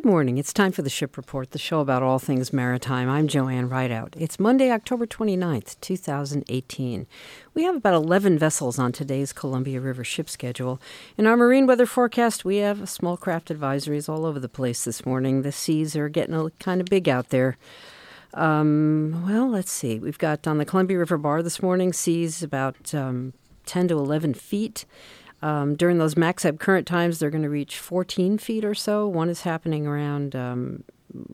Good morning. It's time for the Ship Report, the show about all things maritime. I'm Joanne Rideout. It's Monday, October 29th, 2018. We have about 11 vessels on today's Columbia River ship schedule. In our marine weather forecast, we have small craft advisories all over the place this morning. The seas are getting kind of big out there. Let's see. We've got on the Columbia River Bar this morning, seas about 10 to 11 feet. During those max ebb current times, they're going to reach 14 feet or so. One is happening around, around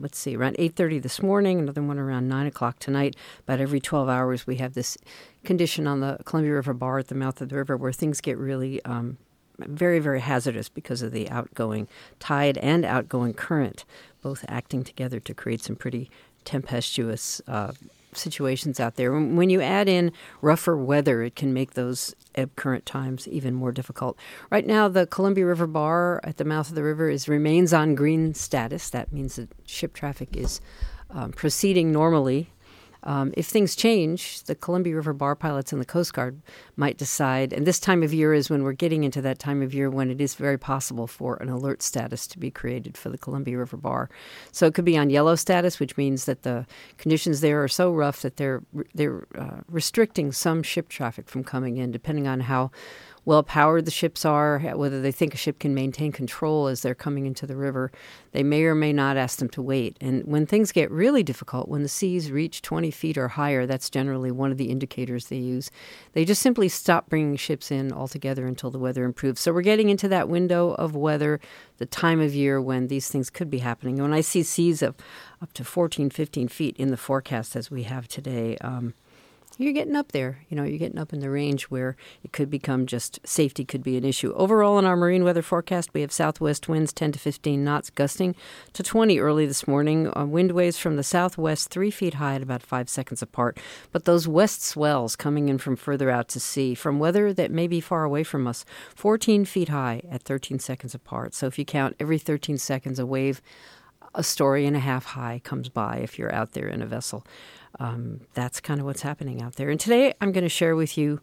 8:30 this morning. Another one around 9 o'clock tonight. About every 12 hours, we have this condition on the Columbia River Bar at the mouth of the river where things get really very, very hazardous because of the outgoing tide and outgoing current, both acting together to create some pretty tempestuous situations out there. When you add in rougher weather, it can make those ebb current times even more difficult. Right now, the Columbia River Bar at the mouth of the river remains on green status. That means that ship traffic is proceeding normally. If things change, the Columbia River Bar pilots and the Coast Guard might decide, and this time of year is when we're getting into that time of year when it is very possible for an alert status to be created for the Columbia River Bar. So it could be on yellow status, which means that the conditions there are so rough that they're restricting some ship traffic from coming in, depending on how well-powered the ships are, whether they think a ship can maintain control as they're coming into the river. They may or may not ask them to wait. And when things get really difficult, when the seas reach 20 feet or higher, that's generally one of the indicators they use. They just simply stop bringing ships in altogether until the weather improves. So we're getting into that window of weather, the time of year when these things could be happening. And when I see seas of up to 14, 15 feet in the forecast as we have today, you're getting up there. You're getting up in the range where it could become just safety could be an issue. Overall, in our marine weather forecast, we have southwest winds 10 to 15 knots, gusting to 20 early this morning. Wind waves from the southwest 3 feet high at about 5 seconds apart. But those west swells coming in from further out to sea, from weather that may be far away from us, 14 feet high at 13 seconds apart. So if you count every 13 seconds, a wave a story and a half high comes by if you're out there in a vessel. That's kind of what's happening out there. And today I'm going to share with you,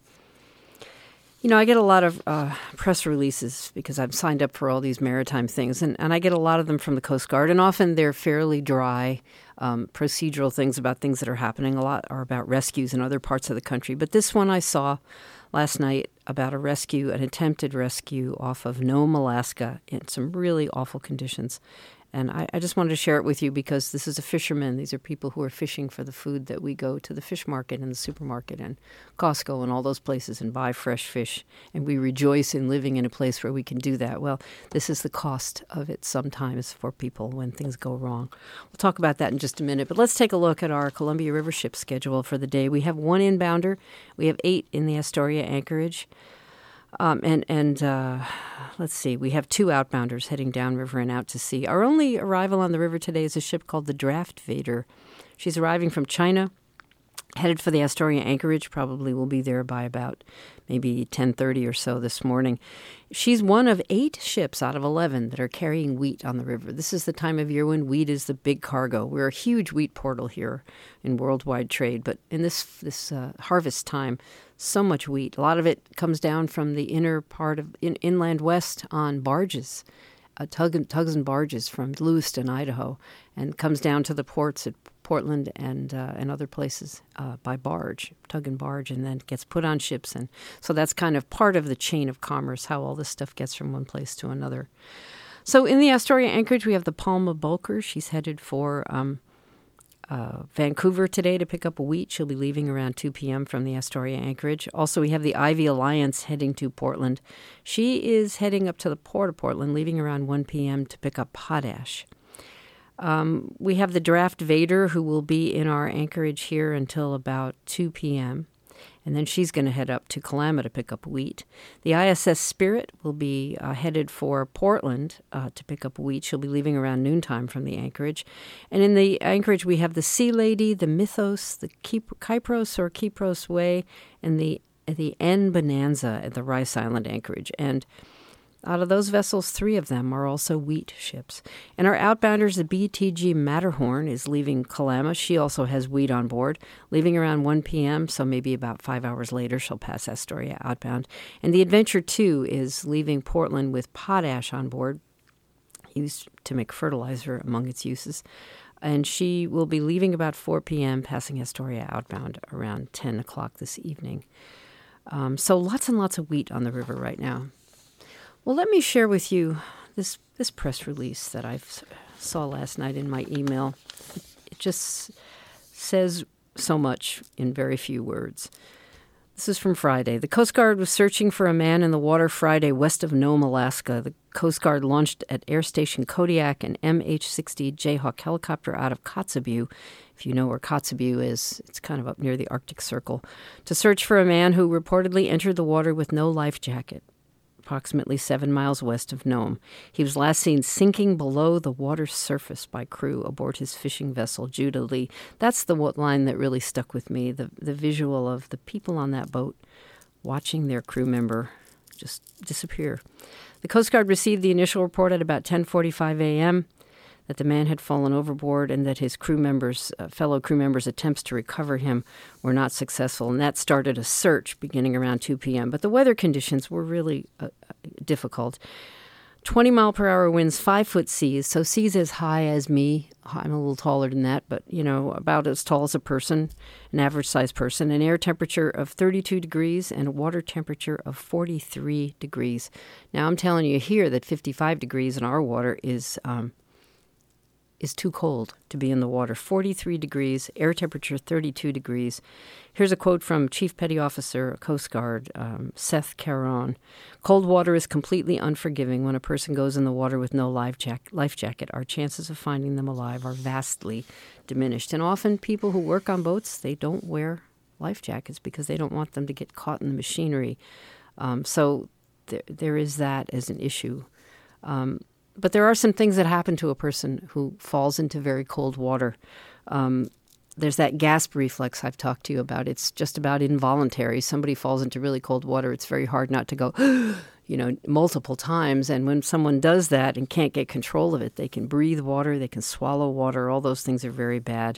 I get a lot of press releases because I've signed up for all these maritime things, and I get a lot of them from the Coast Guard, and often they're fairly dry procedural things about things that are happening. A lot are about rescues in other parts of the country. But this one I saw last night about an attempted rescue off of Nome, Alaska, in some really awful conditions. And I just wanted to share it with you because this is a fisherman. These are people who are fishing for the food that we go to the fish market and the supermarket and Costco and all those places and buy fresh fish. And we rejoice in living in a place where we can do that. Well, this is the cost of it sometimes for people when things go wrong. We'll talk about that in just a minute. But let's take a look at our Columbia River ship schedule for the day. We have one inbounder. We have 8 in the Astoria anchorage. Let's see, we have 2 outbounders heading downriver and out to sea. Our only arrival on the river today is a ship called the Draft Vader. She's arriving from China, headed for the Astoria anchorage, probably will be there by about maybe 10:30 or so this morning. She's one of 8 ships out of 11 that are carrying wheat on the river. This is the time of year when wheat is the big cargo. We're a huge wheat portal here in worldwide trade, but in this harvest time, so much wheat. A lot of it comes down from the inner part of inland west on barges, tugs and barges from Lewiston, Idaho, and comes down to the ports at Portland and other places by barge, tug and barge, and then gets put on ships. And so that's kind of part of the chain of commerce, how all this stuff gets from one place to another. So in the Astoria anchorage, we have the Palma Bulker. She's headed for Vancouver today to pick up wheat. She'll be leaving around 2 p.m. from the Astoria anchorage. Also, we have the Ivy Alliance heading to Portland. She is heading up to the port of Portland, leaving around 1 p.m. to pick up potash. We have the Draft Vader, who will be in our anchorage here until about 2 p.m., and then she's going to head up to Kalama to pick up wheat. The ISS Spirit will be headed for Portland to pick up wheat. She'll be leaving around noontime from the anchorage. And in the anchorage, we have the Sea Lady, the Mythos, the Kypros or Kypros Way, and the N Bonanza at the Rice Island anchorage. And out of those vessels, 3 of them are also wheat ships. And our outbounders, the BTG Matterhorn, is leaving Kalama. She also has wheat on board, leaving around 1 p.m., so maybe about 5 hours later she'll pass Astoria outbound. And the Adventure 2 is leaving Portland with potash on board. used to make fertilizer among its uses. And she will be leaving about 4 p.m., passing Astoria outbound around 10 o'clock this evening. So lots and lots of wheat on the river right now. Well, let me share with you this press release that I saw last night in my email. It just says so much in very few words. This is from Friday. The Coast Guard was searching for a man in the water Friday west of Nome, Alaska. The Coast Guard launched at Air Station Kodiak an MH-60 Jayhawk helicopter out of Kotzebue. If you know where Kotzebue is, it's kind of up near the Arctic Circle, to search for a man who reportedly entered the water with no life jacket, approximately 7 miles west of Nome. He was last seen sinking below the water's surface by crew aboard his fishing vessel, Judah Lee. That's the line that really stuck with me, the visual of the people on that boat watching their crew member just disappear. The Coast Guard received the initial report at about 10:45 a.m. that the man had fallen overboard and that his fellow crew members' attempts to recover him were not successful. And that started a search beginning around 2 p.m. But the weather conditions were really difficult. 20-mile-per-hour winds, 5-foot seas, so seas as high as me. I'm a little taller than that, but, about as tall as a person, an average-sized person. An air temperature of 32 degrees and a water temperature of 43 degrees. Now, I'm telling you here that 55 degrees in our water is too cold to be in the water. 43 degrees, air temperature 32 degrees. Here's a quote from Chief Petty Officer, Coast Guard, Seth Caron. Cold water is completely unforgiving. When a person goes in the water with no life jacket, our chances of finding them alive are vastly diminished. And often people who work on boats, they don't wear life jackets because they don't want them to get caught in the machinery. So there is that as an issue. But there are some things that happen to a person who falls into very cold water. There's that gasp reflex I've talked to you about. It's just about involuntary. Somebody falls into really cold water, it's very hard not to go, multiple times. And when someone does that and can't get control of it, they can breathe water, they can swallow water. All those things are very bad.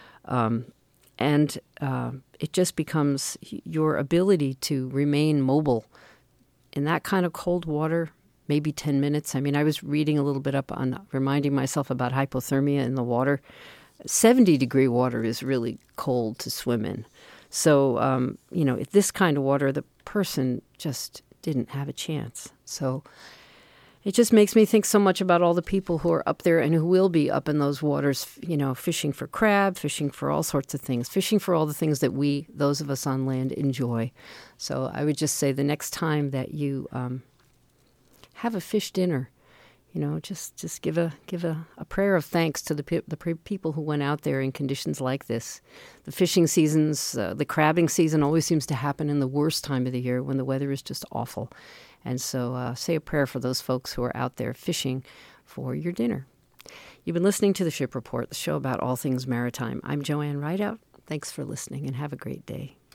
And it just becomes your ability to remain mobile in that kind of cold water. Maybe 10 minutes. I mean, I was reading a little bit up on reminding myself about hypothermia in the water. 70-degree water is really cold to swim in. So, this kind of water, the person just didn't have a chance. So it just makes me think so much about all the people who are up there and who will be up in those waters, fishing for crab, fishing for all sorts of things, fishing for all the things that those of us on land, enjoy. So I would just say the next time that you have a fish dinner, just give a prayer of thanks to the people who went out there in conditions like this. The fishing seasons, the crabbing season always seems to happen in the worst time of the year when the weather is just awful. And so say a prayer for those folks who are out there fishing for your dinner. You've been listening to The Ship Report, the show about all things maritime. I'm Joanne Rideout. Thanks for listening and have a great day.